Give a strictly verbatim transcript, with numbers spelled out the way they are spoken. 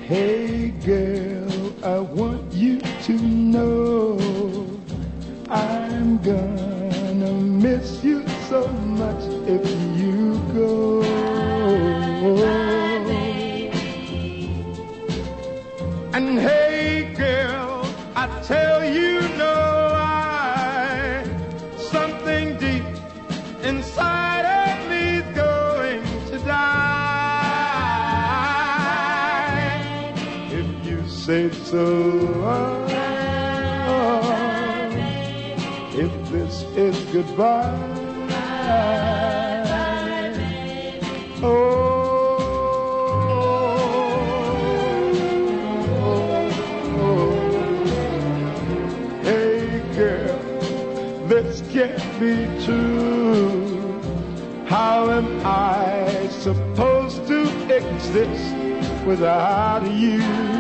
Hey girl, I want you to know I'm gonna miss you so much if you go. And hey girl, I tell you no lie, something deep inside of me's going to die. If you say so, if this is goodbye, oh. This can't be true. How am I supposed to exist without you?